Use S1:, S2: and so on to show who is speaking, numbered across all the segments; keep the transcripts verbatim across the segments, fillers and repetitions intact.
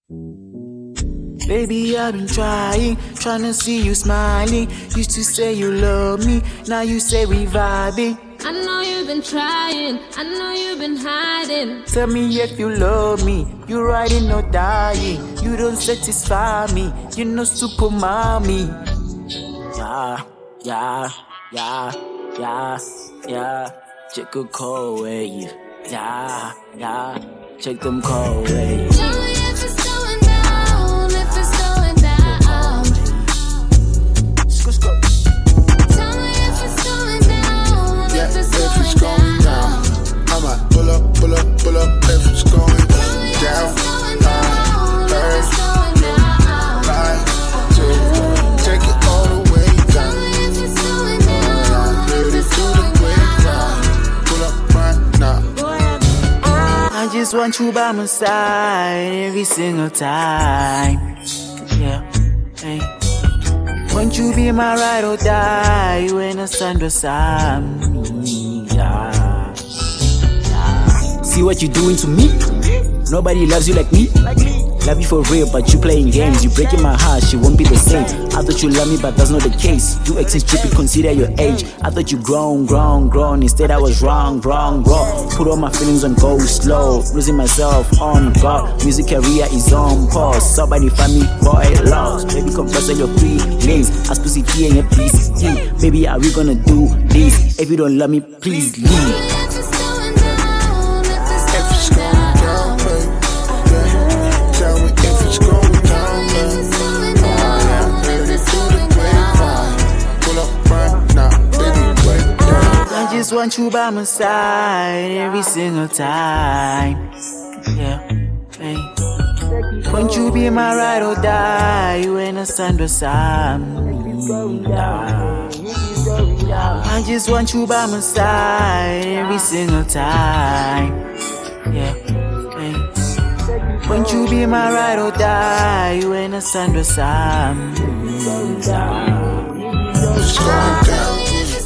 S1: Baby, I've been trying, trying to see you smiling. Used to say you love me, now you say we vibing.
S2: I know you've been trying, I know you've been hiding.
S1: Tell me if you love me, you riding or dying. You don't satisfy me, you know super mommy. Yeah, yeah, yeah, yeah, yeah. Check a cold wave. Yeah, yeah, check them cold waves.
S2: Tell me if it's going down, if it's going down. Tell me if it's going down,
S3: yeah,
S2: if it's
S3: if
S2: going,
S3: it's going down. down. I might pull up, pull up, pull up if it's going down. I heard you like to take it all the way down. I'm ready to the grapevine. Pull up right now.
S1: I just want you by my side every single time. Yeah, hey. Won't you be my ride or die when the sun beside me? Yeah, yeah. See what you're doing to me? Nobody loves you like me. Love you for real, but you playing games. You breaking my heart, she won't be the same. I thought you love me, but that's not the case. You acting stupid, consider your age. I thought you grown, grown, grown. Instead I was wrong, wrong, wrong. Put all my feelings on go slow. Losing myself on God. Music career is on pause. Somebody find me, boy, lost. Baby, confess on your feelings. Ask pussy key and your please. Yeah. Baby, are we gonna do this? If you don't love me, please leave. I just want you by my side every single time. Yeah, hey. Won't you be my ride or die when the sun beside me? Yeah. I just want you by my side every single time. Yeah, hey. Won't you be my ride or die when the sun beside me? Yeah.
S3: It's going down.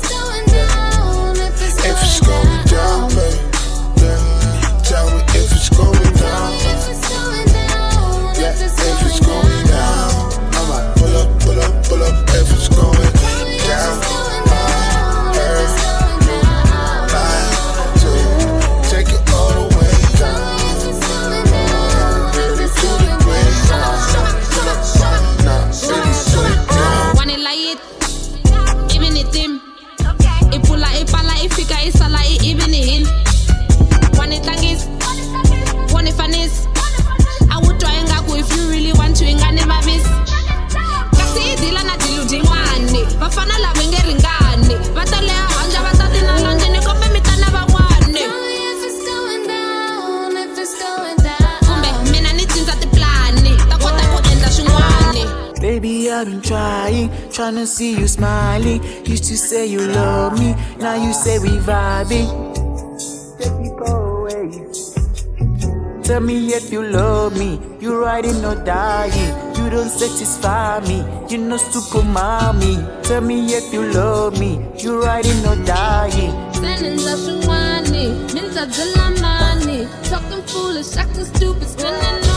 S3: If it's going down, baby, yeah. Tell me if it's going down. Yeah, if it's going down. I might pull up, pull up, pull up if it's going down. I heard you like to take it all the way down. I'm ready to the grapevine. Pull up right now, baby, pull it down.
S2: Wanna lie it, even it him. Ipula ipala ifika isala even in. One it tangis, one if anis. I would try and go if you really want to ingane mavis. Kasi dila na diluding one. Bafana la wengeringane. Batale hanja batati na lonje ne kope mitana ba one. Tell me if it's going down, if it's going down. Kumbe mina ni tinza ti plan. Takota ku enda shingwane.
S1: Baby, I've been trying, trying to see you smiling. Used to say you love me, now you say we vibing. Take me away. Tell me if you love me, you riding or dying. You don't satisfy me, you know super mommy. Tell me if you love me, you riding or dying.
S2: Seninza shingwane, minta dila mani. Talking foolish, acting stupid, spending